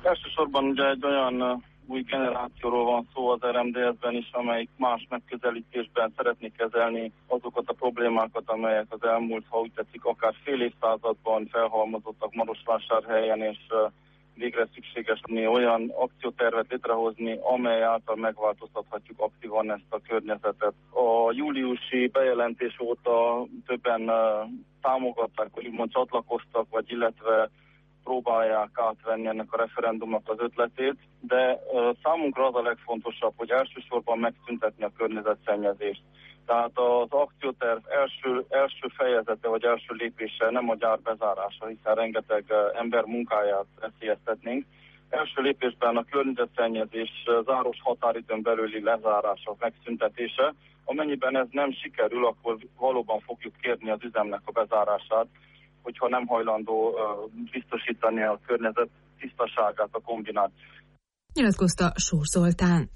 Elsősorban ugye egy olyan új generációról van szó az RMDS-ben is, amelyik más megközelítésben szeretné kezelni azokat a problémákat, amelyek az elmúlt, ha úgy tetszik, akár fél évszázadban felhalmozottak Marosvásárhelyen, és végre szükséges olyan akciótervet létrehozni, amely által megváltoztathatjuk aktívan ezt a környezetet. A júliusi bejelentés óta többen támogatták, vagy úgymond csatlakoztak, vagy illetve próbálják átvenni ennek a referendumnak az ötletét, de számunkra az a legfontosabb, hogy elsősorban megszüntetni a környezetszennyezést. Tehát az akcióterv első fejezete vagy első lépése nem a gyár bezárása, hiszen rengeteg ember munkáját veszélyeztetnénk. Első lépésben a környezetszennyezés záros határidőn belüli lezárása, megszüntetése. Amennyiben ez nem sikerül, akkor valóban fogjuk kérni az üzemnek a bezárását, hogyha nem hajlandó biztosítani a környezet tisztaságát a kombinát. Nyilatkozta Sós Zoltán.